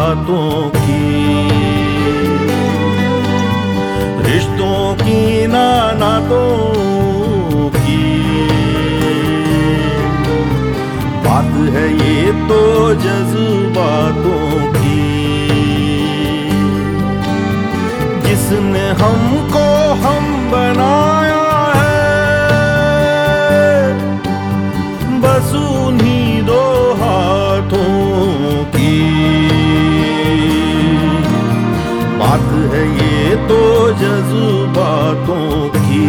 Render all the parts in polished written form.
बातों की, रिश्तों की ना नातों की बात है ये तो जज्बातों की। जिसने हमको हम बनाया बस उन्हीं दो हाथों की बात है ये तो जज्बातों की।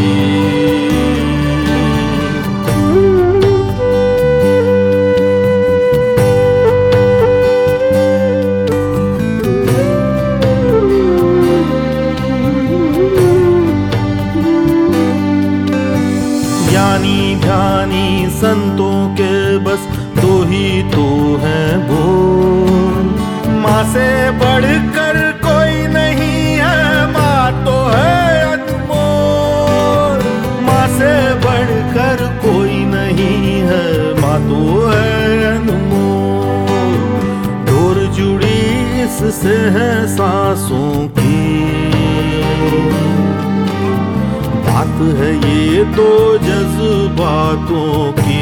ज्ञानी ध्यानी संतों के बस दो ही तो हैं वो, माँ से बढ़कर कोई नहीं है, माँ तो है अनमोल। माँ से बढ़कर कोई नहीं है, माँ तो है अनमोल। डोर जुड़ी इससे है सांसों की बात है ये तो जज्बातों की,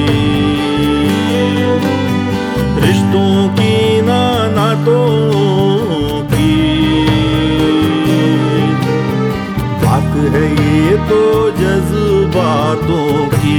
रिश्तों की ना नातों की बात है ये तो जज्बातों की।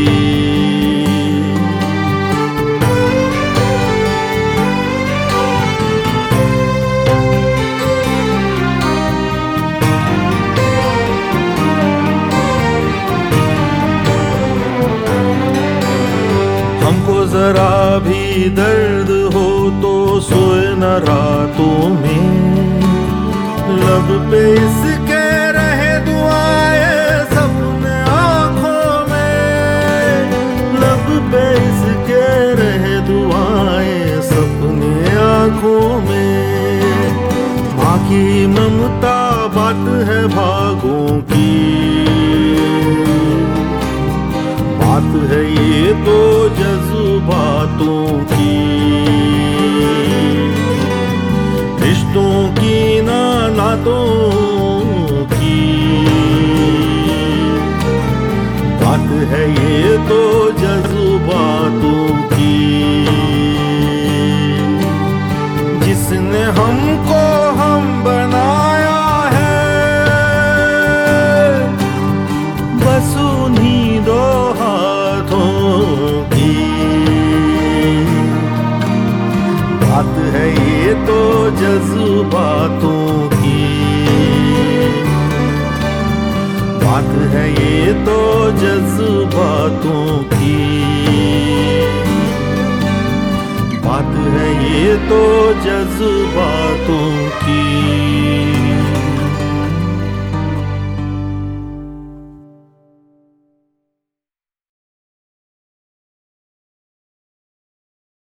हमको जरा भी दर्द हो तो सोए न रातों में, लब पे इसके रहे दुआएं सपने आँखों में। लब पे इसके रहे दुआएं सपने आँखों में। माँ की ममता बात है भागों की, बात है ये तो जज्बातों की, रिश्तों की ना नातों की बात है ये तो जज्बातों की। जिसने हमको हम बनाया है बस उन्हीं दो की बात है ये तो जज्बातों की, बात है ये तो जज्बातों की, बात है ये तो जज्बातों की।